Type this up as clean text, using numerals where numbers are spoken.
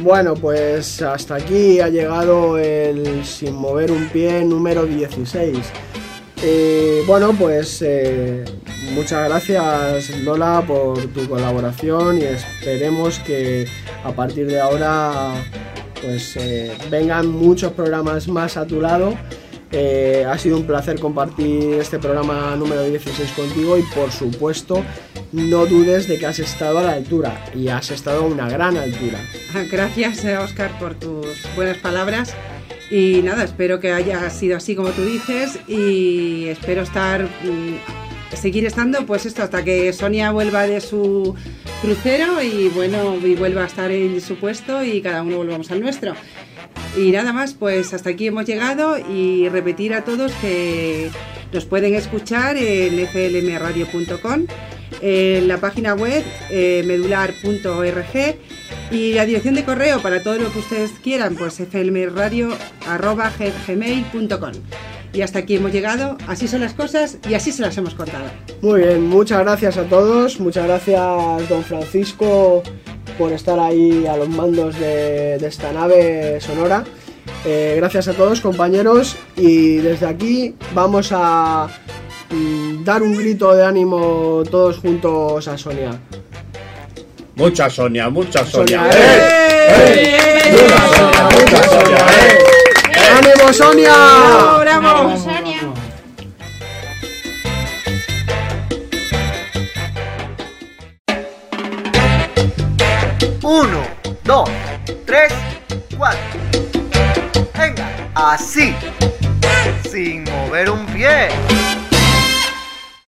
Bueno, pues hasta aquí ha llegado el Sin Mover un Pie número 16. Bueno, pues muchas gracias, Lola, por tu colaboración, y esperemos que a partir de ahora pues vengan muchos programas más a tu lado. Ha sido un placer compartir este programa número 16 contigo, y por supuesto no dudes de que has estado a la altura, y has estado a una gran altura. Gracias, Óscar, por tus buenas palabras. Y nada, espero que haya sido así como tú dices, y espero seguir estando pues esto hasta que Sonia vuelva de su crucero y bueno, y vuelva a estar en su puesto y cada uno volvamos al nuestro. Y nada más, pues hasta aquí hemos llegado, y repetir a todos que nos pueden escuchar en flmradio.com, en la página web medular.org, y la dirección de correo para todo lo que ustedes quieran, pues flmradio@gmail.com. Y hasta aquí hemos llegado, así son las cosas y así se las hemos contado. Muy bien, muchas gracias a todos, muchas gracias, don Francisco, por estar ahí a los mandos de esta nave sonora. Gracias a todos, compañeros, y desde aquí vamos a dar un grito de ánimo todos juntos a Sonia. Mucha Sonia, mucha Sonia. Sonia, mucha Sonia, ¡ánimo, Sonia! ¡Bravo, bravo! Sonia. 1, 2, 3, 4. Venga, así, sin mover un pie.